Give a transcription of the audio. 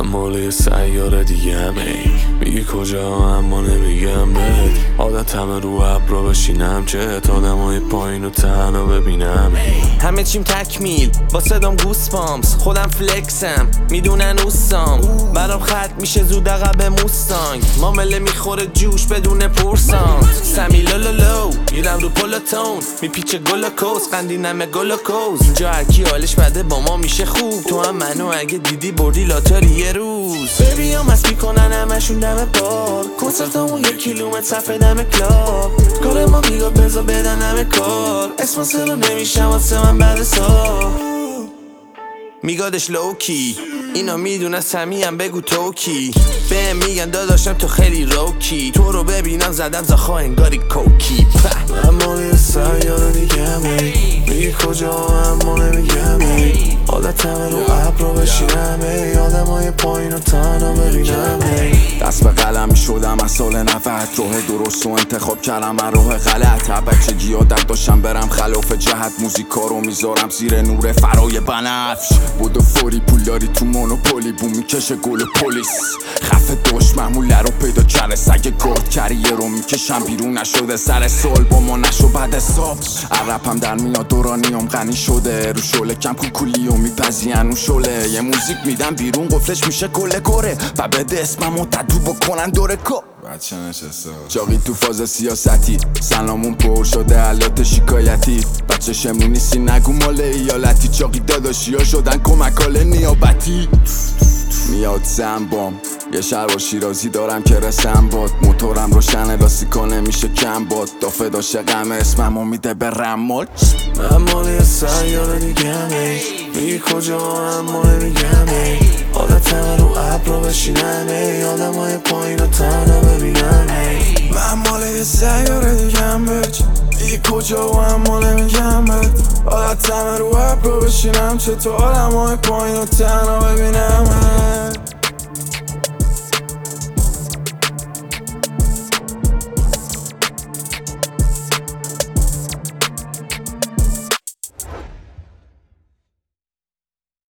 مال سیاره دیگه ای میگی کجا اما نمیگم بهت عادتم رو ابرا بشینم چت آدمای پایین و تنها ببینم همه چیم تکمیل با صدام گوس پامس خودم فلکسم میدونن اوستام برام خط میشه زود عقب موستانگ مامله میخوره جوش بدون پرسان سمی لولولو میرم رو پلاتون میپیچه گلوکوز قندینم گلوکوز اینجا هرکی حالش بده با ما میشه خوب تو هم منو اگه دیدی بردی لاتاری یه روز ببی هم از میکنن همشون دم بار کنسرتامون 1 کیلومتر صفحه دم کلاب کار ما بیگا بزا بدن همه کار اسپانسر رو نمیشم واسه من بعد سال میگادش لوکی اینا میدونن سمیم بگو توکی بهم میگن داداشم تو خیلی روکی تو رو ببینم زدم زخوا انگاری کوکی من مال سیاره دیگه میگی کجا اما نمیگم عادتم رو ابرا بشینم آدمای پایین و تنها ببینم دست به قلم شدم از سال 90 راه درست و انتخاب کردم من راه غلط بچگی عادت داشتم برم خلاف جهت موزیکا رو میذارم زیر نور فرای بنفش بودو فوری پولداری تو مونوپولی بوم میکشه گل پلیس خفه داشت محموله رو پیدا کرده سگ گرد کریه رو میکشم بیرون نشده سر سال با ما نشو بعد ساب عربم در میاد دورانیام غنی شده رو شله کم کوکولی و میپزین اون شله یه موزیک میدم بیرون قفلش میشه کل گره و بده اسممو تدو بکنن دور کو بچه نشسته چاقی تو فاز سیاستی سلامون پر شده علات شکایتی بچه شمرون نیستی نگو مال ایالتی چاقی داداشی ها شدن کمکال نیابتی میاد زنبام یه شهر و شیرازی دارم که رسم باد موتورم روشن لاستیکا نمیشه کم باد دافه داشته غم اسممو میده به رمال من مال سیاره دیگه میگی کجا اما نمیگم عادتم رو ابرا بشینم آدمای پایین و تنها ببینم من مال سیاره دیگه میگی کجا اما نمیگم عادتم رو ابرا بشینم چطور آدمای پایین و تنها ببینم